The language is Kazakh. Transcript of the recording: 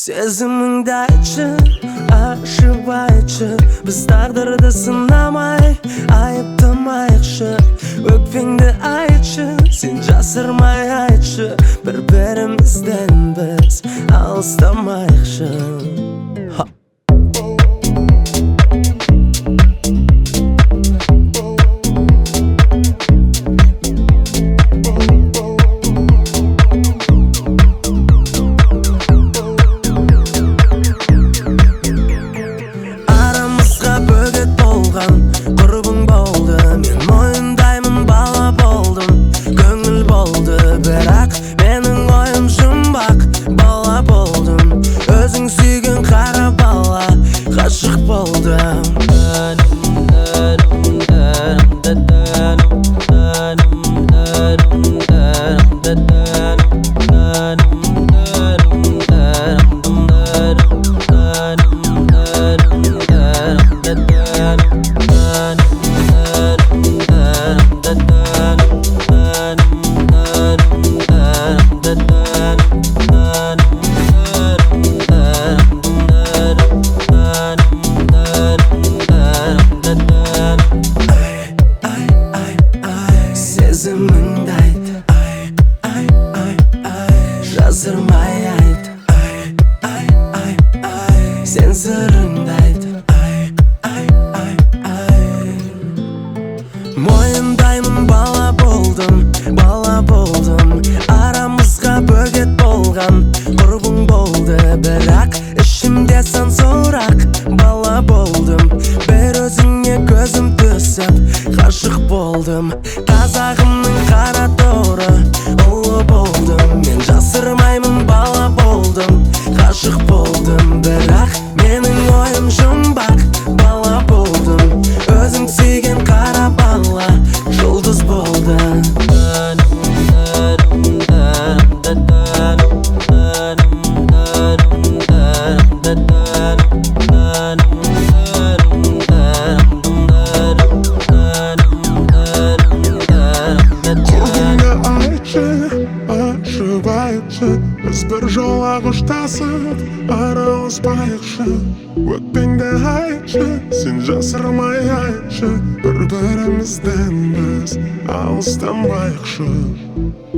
Сезіміңді айтшы, ашып айтшы. Біз тағдырды сынамай, айыптамайықшы. Өкпеңді айтшы, сен жасырмай айтшы. Бір-бірімізден біз алыстамайықшы. Құрбың болды, мен мойындаймын, бала болдым. Көңіл болды, бірақ менің ойым жұмбақ. Бала болдым, өзің сүйген қара бала. Ғашық болдым. Сезіміңді айт, жасырмай айт, сен сырыңды айт. Мойындаймын, бала болдым, арамызға бөгет болған. Құрбың болды, бірақ ішімде сан сұрақ. Бала болдым, бір өзіңе көзім түсіп, ғашық болдым. Қазағымның қара торы, ұлы болдым. Мен жасырмаймын, бала болдым, ғашық болдым. Бірақ менің ойым жұмбақ. Бала болдым, өзің сүйген қара бала. Жұлдыз болды. Біз бір жола қоштасып, араласпайықшы. Өкпеңді айтшы, сен жасырмай айтшы. Бір-бірімізден біз алыстамайықшы.